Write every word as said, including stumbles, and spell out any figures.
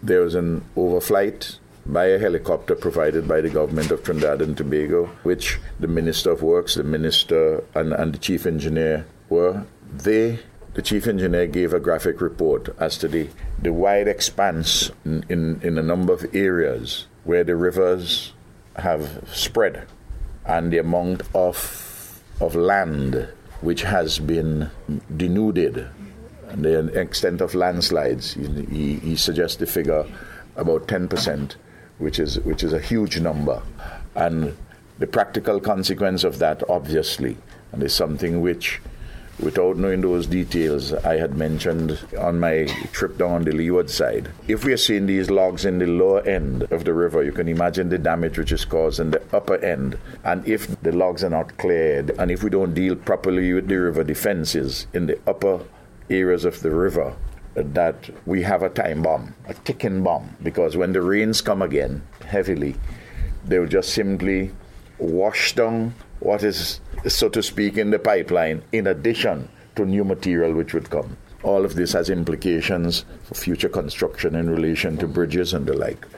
there was an overflight by a helicopter provided by the government of Trinidad and Tobago, which the Minister of Works, the Minister, and, and the Chief Engineer were. They, the Chief Engineer, gave a graphic report as to the, the wide expanse in, in, in a number of areas where the rivers have spread, and the amount of of land which has been denuded, and the extent of landslides. He, he suggests the figure about ten percent, which is which is a huge number. And the practical consequence of that, obviously, and is something which, without knowing those details, I had mentioned on my trip down the leeward side. If we are seeing these logs in the lower end of the river, you can imagine the damage which is caused in the upper end. And if the logs are not cleared, and if we don't deal properly with the river defenses in the upper areas of the river, that we have a time bomb, a ticking bomb, because when the rains come again heavily, they will just simply wash down what is, so to speak, in the pipeline, in addition to new material which would come. All of this has implications for future construction in relation to bridges and the like.